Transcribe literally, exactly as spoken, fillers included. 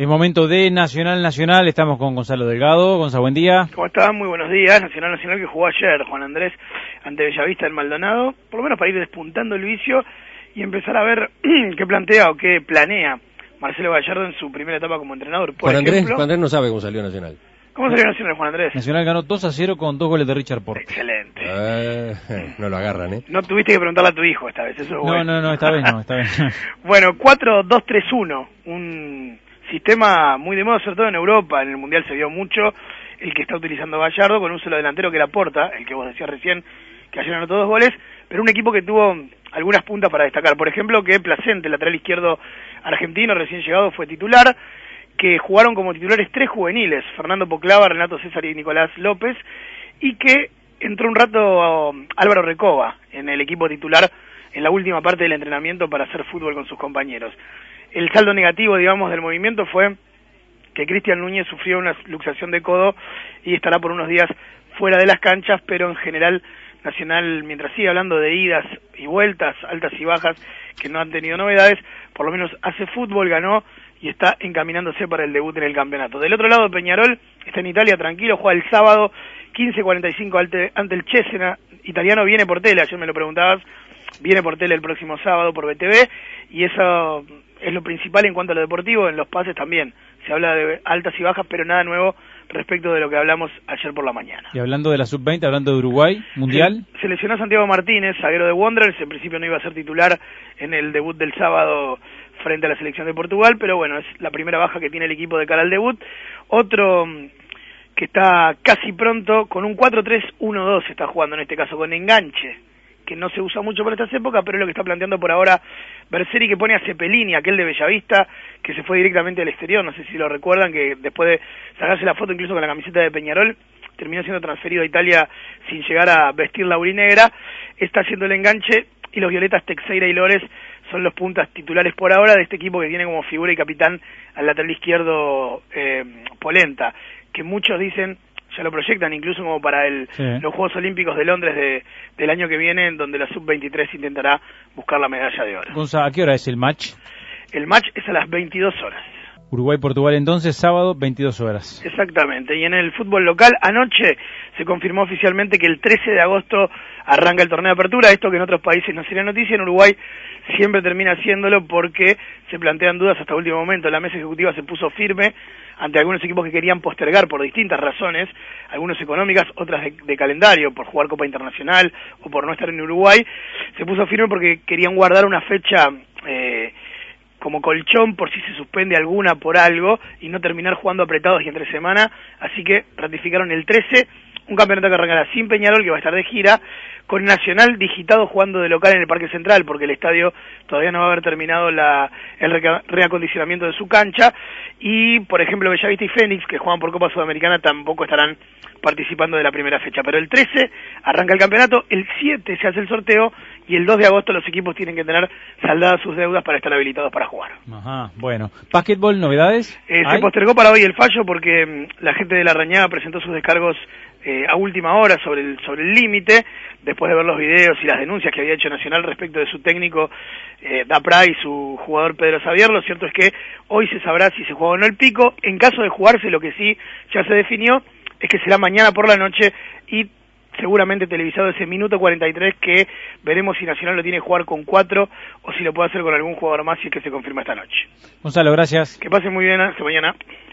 Es momento de Nacional Nacional, estamos con Gonzalo Delgado. Gonzalo, buen día. ¿Cómo estás? Muy buenos días. Nacional Nacional que jugó ayer, Juan Andrés, ante Bellavista en Maldonado, por lo menos para ir despuntando el vicio y empezar a ver qué plantea o qué planea Marcelo Gallardo en su primera etapa como entrenador. Por Juan Andrés, ejemplo, Juan Andrés no sabe cómo salió Nacional. ¿Cómo salió Nacional, Juan Andrés? Nacional ganó dos a cero con dos goles de Richard Porte. Excelente. Eh, no lo agarran, ¿eh? No tuviste que preguntarle a tu hijo esta vez, eso es No, bueno. no, no, esta vez no, esta vez no. Bueno, cuatro dos tres uno, un sistema muy de moda, sobre todo en Europa, en el Mundial se vio mucho, el que está utilizando Gallardo, con un solo delantero que era Porta, el que vos decías recién, que ayer anotó dos goles, pero un equipo que tuvo algunas puntas para destacar. Por ejemplo, que Placente, el lateral izquierdo argentino, recién llegado, fue titular, que jugaron como titulares tres juveniles, Fernando Poclava, Renato César y Nicolás López, y que entró un rato um, Álvaro Recoba en el equipo titular en la última parte del entrenamiento para hacer fútbol con sus compañeros. El saldo negativo, digamos, del movimiento fue que Cristian Núñez sufrió una luxación de codo y estará por unos días fuera de las canchas, pero en general Nacional, mientras sigue hablando de idas y vueltas, altas y bajas, que no han tenido novedades, por lo menos hace fútbol, ganó y está encaminándose para el debut en el campeonato. Del otro lado, Peñarol está en Italia, tranquilo, juega el sábado, quince cuarenta y cinco ante, ante el Cesena italiano, viene por tele, ayer me lo preguntabas, viene por tele el próximo sábado por B T V, y eso es lo principal en cuanto a lo deportivo. En los pases también se habla de altas y bajas, pero nada nuevo respecto de lo que hablamos ayer por la mañana. Y hablando de la sub veinte, hablando de Uruguay, Mundial. Se, se lesionó Santiago Martínez, zaguero de Wanderers, en principio no iba a ser titular en el debut del sábado frente a la selección de Portugal, pero bueno, es la primera baja que tiene el equipo de cara al debut. Otro que está casi pronto, con un cuatro tres uno dos está jugando en este caso, con enganche, que no se usa mucho por estas épocas, pero es lo que está planteando por ahora Berseri, que pone a Cepelini, aquel de Bellavista, que se fue directamente al exterior, no sé si lo recuerdan, que después de sacarse la foto incluso con la camiseta de Peñarol, terminó siendo transferido a Italia sin llegar a vestir la aurinegra, está haciendo el enganche, y los violetas Teixeira y Lores son los puntas titulares por ahora de este equipo que tiene como figura y capitán al lateral izquierdo eh, Polenta, que muchos dicen, ya lo proyectan incluso como para el, sí. los Juegos Olímpicos de Londres de, del año que viene, en donde la sub veintitrés intentará buscar la medalla de oro. Gonzalo, ¿a qué hora es el match? El match es a las veintidós horas. Uruguay-Portugal entonces, sábado, veintidós horas. Exactamente, y en el fútbol local, anoche se confirmó oficialmente que el trece de agosto arranca el torneo de apertura, esto que en otros países no sería noticia, en Uruguay siempre termina haciéndolo porque se plantean dudas hasta último momento. La mesa ejecutiva se puso firme ante algunos equipos que querían postergar por distintas razones, algunas económicas, otras de, de calendario, por jugar Copa Internacional o por no estar en Uruguay. Se puso firme porque querían guardar una fecha eh, como colchón por si se suspende alguna por algo y no terminar jugando apretados y entre semana, así que ratificaron el trece, un campeonato que arrancará sin Peñarol, que va a estar de gira, con Nacional digitado jugando de local en el Parque Central, porque el estadio todavía no va a haber terminado la, el reacondicionamiento de su cancha, y por ejemplo Bellavista y Fénix, que juegan por Copa Sudamericana, tampoco estarán participando de la primera fecha, pero el trece arranca el campeonato, el siete se hace el sorteo, y el dos de agosto los equipos tienen que tener saldadas sus deudas para estar habilitados para jugar. Ajá, bueno. ¿Básquetbol, novedades? Eh, se postergó para hoy el fallo porque mmm, la gente de La Rañaga presentó sus descargos eh, a última hora sobre el sobre el límite, después de ver los videos y las denuncias que había hecho Nacional respecto de su técnico eh, Dapra y su jugador Pedro Xavier. Lo cierto es que hoy se sabrá si se juega o no el pico. En caso de jugarse, lo que sí ya se definió es que será mañana por la noche y seguramente televisado ese minuto cuarenta y tres que veremos si Nacional lo tiene que jugar con cuatro o si lo puede hacer con algún jugador más si es que se confirma esta noche. Gonzalo, gracias. Que pasen muy bien, hasta mañana.